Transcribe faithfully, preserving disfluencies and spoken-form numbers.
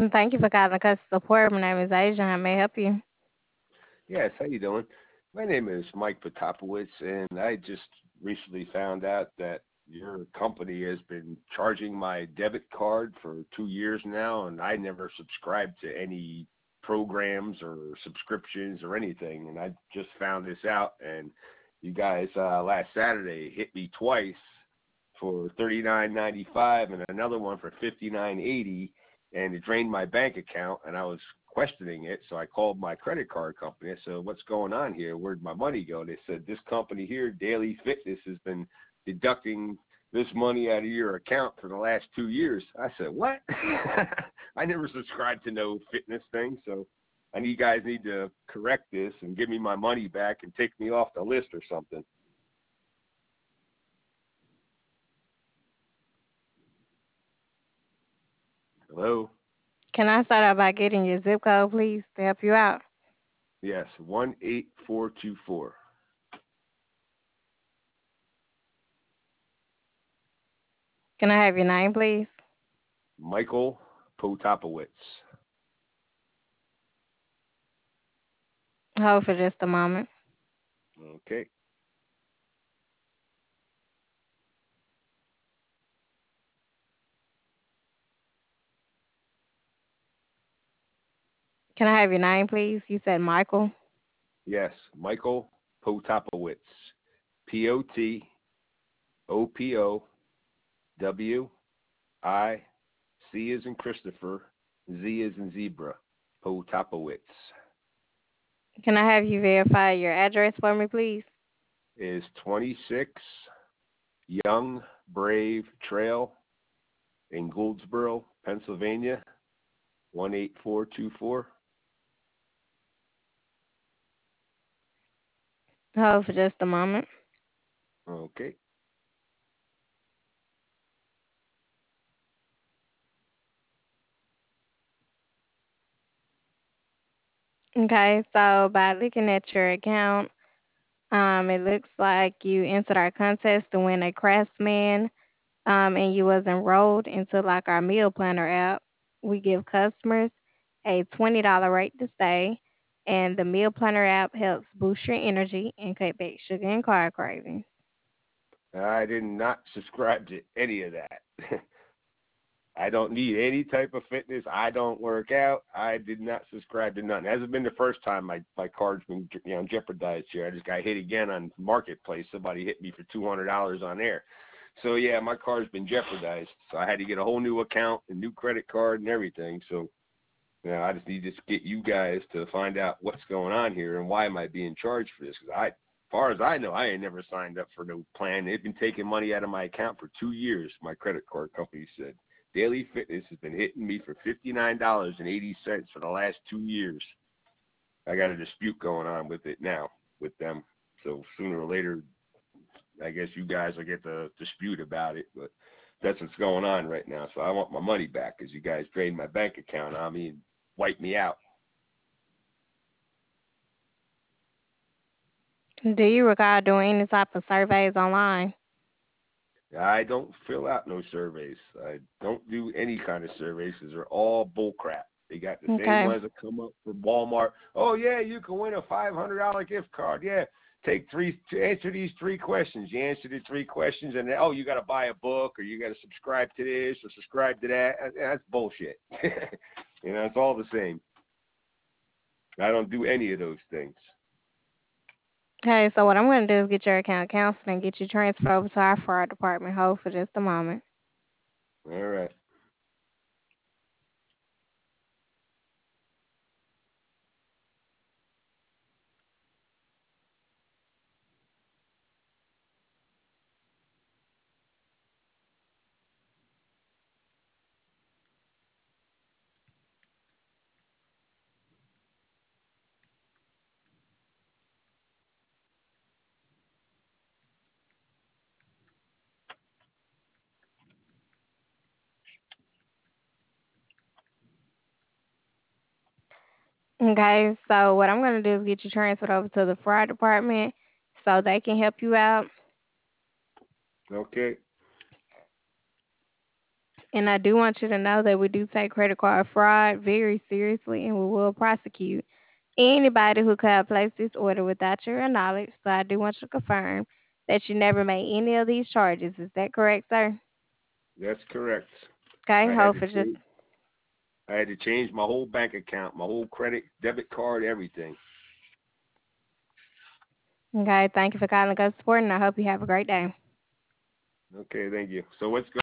Thank you for calling customer support. My name is Asia. How may I help you? Yes, how you doing? My name is Mike Potapowicz, and I just recently found out that your company has been charging my debit card for two years now, and I never subscribed to any programs or subscriptions or anything, and I just found this out, and you guys uh, last Saturday hit me twice for thirty-nine ninety-five and another one for fifty-nine eighty, and it drained my bank account, and I was questioning it. So I called my credit card company. I said, "What's going on here? Where'd my money go?" They said, "This company here, Daily Fitness, has been deducting this money out of your account for the last two years." I said, "What?" I never subscribed to no fitness thing, so I need you guys need to correct this and give me my money back and take me off the list or something. Hello? Can I start out by getting your zip code, please, to help you out? Yes, one eight four two four. Can I have your name, please? Michael Potapowicz. Hold for just a moment. Okay. Can I have your name, please? You said Michael. Yes, Michael Potapowicz. P O T O P O W I C as in Christopher, Z as in zebra. Potapowicz Can I have you verify your address for me, please? is twenty-six Young Brave Trail in Goldsboro, Pennsylvania, one eight four two four. Hold for just a moment. Okay. Okay, so by looking at your account, um, it looks like you entered our contest to win a Craftsman, um, and you was enrolled into like our meal planner app. We give customers a twenty dollar rate to stay, and the meal planner app helps boost your energy and cut back sugar and carb cravings. I did not subscribe to any of that. I don't need any type of fitness. I don't work out. I did not subscribe to none. It hasn't been the first time my, my card's been you know jeopardized here. I just got hit again on Marketplace. Somebody hit me for two hundred dollars on there. So yeah, my card's been jeopardized. So I had to get a whole new account, a new credit card, and everything. So you know, I just need to get you guys to find out what's going on here and why am I being charged for this? Because I, as far as I know, I ain't never signed up for no plan. They've been taking money out of my account for two years. My credit card company said. Daily Fitness has been hitting me for fifty-nine dollars and eighty cents for the last two years. I got a dispute going on with it now with them. So sooner or later, I guess you guys will get the dispute about it. But that's what's going on right now. So I want my money back because you guys drained my bank account on me and wiped me out. Do you recall doing any type of surveys online? I don't fill out no surveys. I don't do any kind of surveys because they're all bullcrap. They got the same Okay. ones that come up from Walmart. Oh yeah, you can win a five hundred dollar gift card. Yeah, take three to answer these three questions. You answer the three questions, and then, oh, you got to buy a book or you got to subscribe to this or subscribe to that. That's bullshit. You know, it's all the same. I don't do any of those things. Okay, so what I'm going to do is get your account canceled and get you transferred over to our fraud department. Hold for just a moment. All right. Okay, so what I'm going to do is get you transferred over to the fraud department so they can help you out. Okay. And I do want you to know that we do take credit card fraud very seriously and we will prosecute anybody who could have placed this order without your knowledge. So I do want you to confirm that you never made any of these charges. Is that correct, sir? That's correct. Okay, I had hold to for just change. I had to change my whole bank account, my whole credit, debit card, everything. okay. Thank you for calling Go Sport, and I hope you have a great day. Okay, thank you. So what's